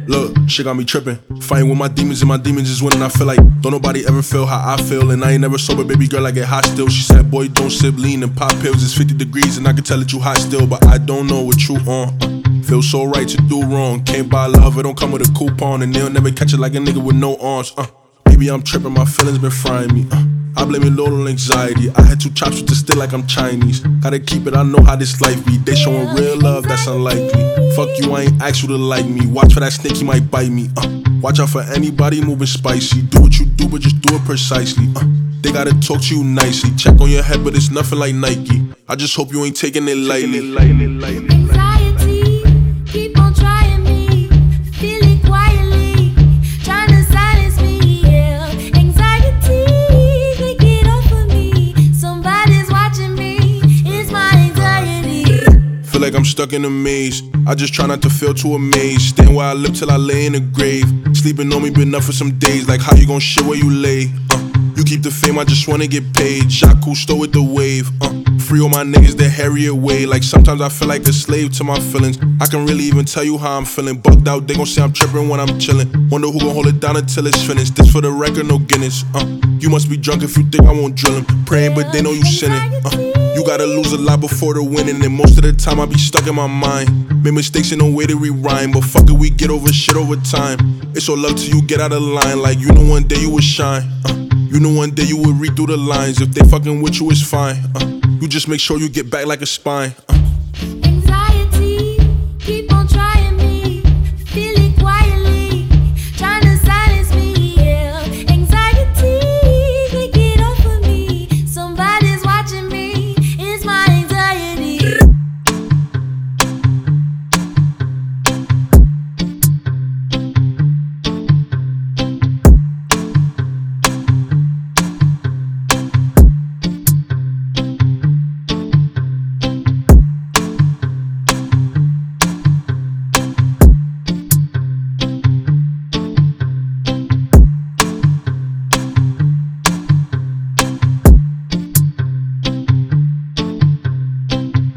Look, shit got me trippin'. Fighting with my demons and my demons is winning. I feel like don't nobody ever feel how I feel. And I ain't never sober, baby girl, I get hot still. She said, boy, don't sip lean and pop pills. It's 50 degrees and I can tell that you hot still. But I don't know what you on. Feel so right to do wrong. Can't buy love, it don't come with a coupon. And they'll never catch it like a nigga with no arms. Baby, I'm trippin', my feelings been frying me. I blame it all on anxiety. I had 2 chops with the still like I'm Chinese. Gotta keep it, I know how this life be. They showing real love, that's unlikely. Fuck you, I ain't asked you to like me. Watch for that snake, he might bite me. Watch out for anybody moving spicy. Do what you do, but just do it precisely. They gotta talk to you nicely. Check on your head, but it's nothing like Nike. I just hope you ain't taking it lightly. Anxiety, keep on trying me. Feel it quietly, trying to silence me. Yeah. Anxiety, take it off of me. Somebody's watching me. It's my anxiety. Feel like I'm stuck in a maze. I just try not to feel too amazed. Staying where I live till I lay in the grave. Sleeping on me been up for some days. Like how you gon' shit where you lay? You keep the fame, I just wanna get paid. Jacques Cousteau with the wave. Free all my niggas, they harry away. Like sometimes I feel like a slave to my feelings. I can really even tell you how I'm feeling. Bugged out, they gon' say I'm trippin' when I'm chillin'. Wonder who gon' hold it down until it's finished. This for the record, no Guinness. You must be drunk if you think I won't drill 'em. Praying, but they know you sinning. You gotta lose a lot before the winning. And most of the time I be stuck in my mind. Made mistakes and no way to rewind. But fuck it, we get over shit over time. It's all love till you get out of line. Like you know one day you would shine. You know one day you would read through the lines. If they fucking with you, it's fine. You just make sure you get back like a spine.